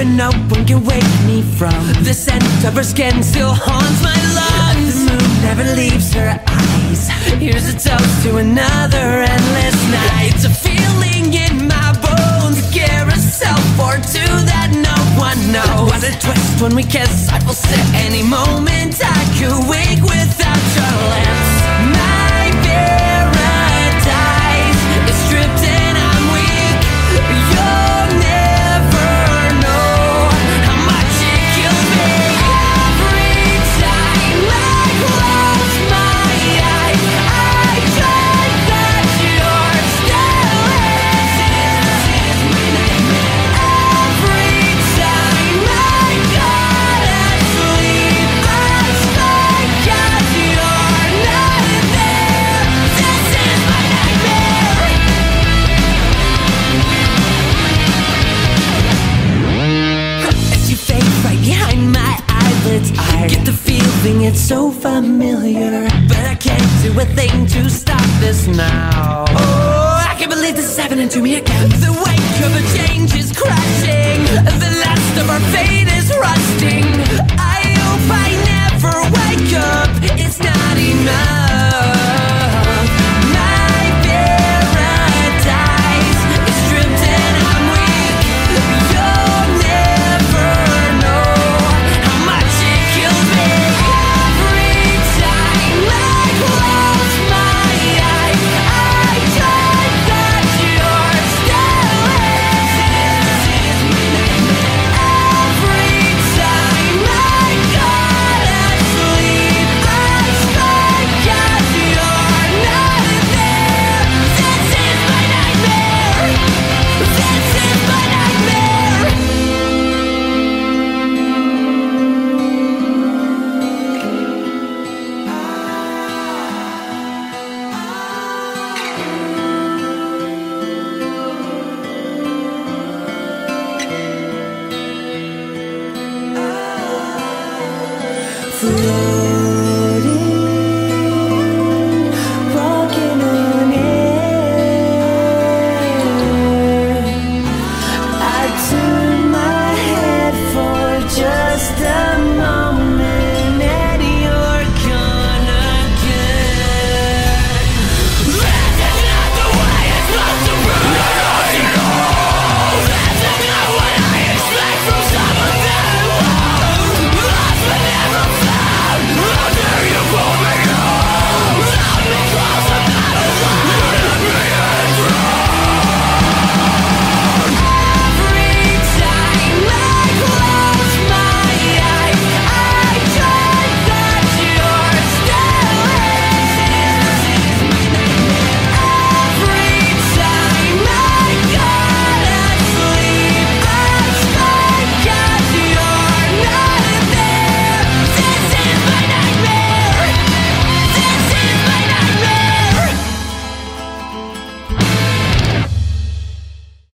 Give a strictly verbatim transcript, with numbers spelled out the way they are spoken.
when no one can wake me from the scent of her skin still haunts my lungs. The moon never leaves her eyes. Here's a toast to another endless night. It's a feeling in my bones, a carousel for two that no one knows. What a twist when we kiss, I will sit any moment I could wake without your lips. My paradise is stripped and I'm weak. You'll never know how much it kills me. Every time I close my eyes, I dread that you're still here. Every time I go to sleep, I forget you're not there. This is my nightmare. As you fade right behind my eyelids, I get the feeling it's so familiar, but I can't do a thing to stop this now. Oh, I can't believe this is happening to me again. The wake of a change is crashing. The last of our fate is rusting. I hope I never wake up. It's not enough. My paradise is stripped and I'm weak. You'll never know how much it kills me. Every time I close my eyes, I dread that you're still here. Every time I go to sleep, I forget you're not there. This is my nightmare. This is my nightmare. Flow.